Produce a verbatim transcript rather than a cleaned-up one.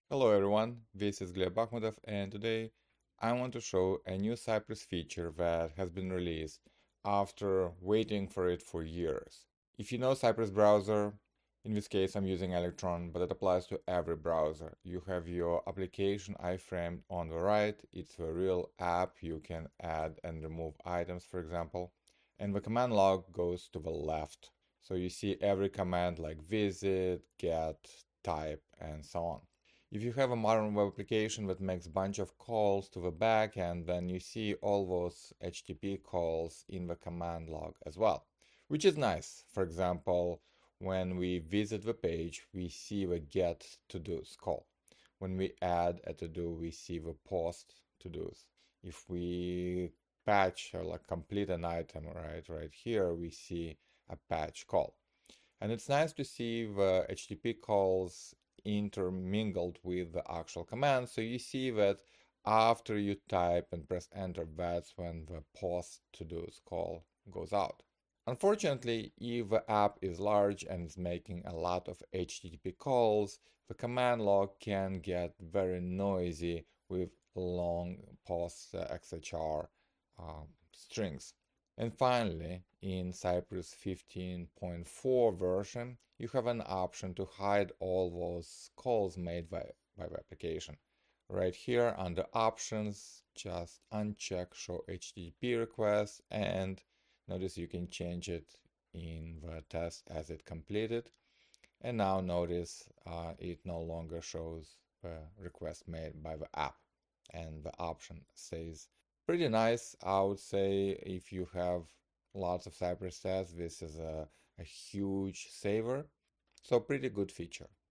Hello everyone, this is Gleb Akhmedov, and today I want to show a new Cypress feature that has been released after waiting for it for years. If you know Cypress browser, in this case I'm using Electron, but it applies to every browser. You have your application iframed on the right, it's a real app, you can add and remove items, for example, and the command log goes to the left. So you see every command like visit, get, type, and so on. If you have a modern web application that makes a bunch of calls to the backend, then you see all those H T T P calls in the command log as well, which is nice. For example, when we visit the page, we see the get to-dos call. When we add a to-do, we see the post to-dos. If we patch or like complete an item, right, right here, we see a patch call. And it's nice to see the H T T P calls intermingled with the actual command. So you see that after you type and press enter, that's when the post to-dos call goes out. Unfortunately, if the app is large and is making a lot of H T T P calls, the command log can get very noisy with long post uh, X H R um, strings. And finally, in Cypress fifteen point four version, you have an option to hide all those calls made by, by the application. Right here under options, just uncheck show H T T P requests, and notice you can change it in the test as it completed. And now notice uh, it no longer shows the request made by the app, and the option stays. Pretty nice, I would say. If you have lots of Cypress tests, this is a, a huge saver. So pretty good feature.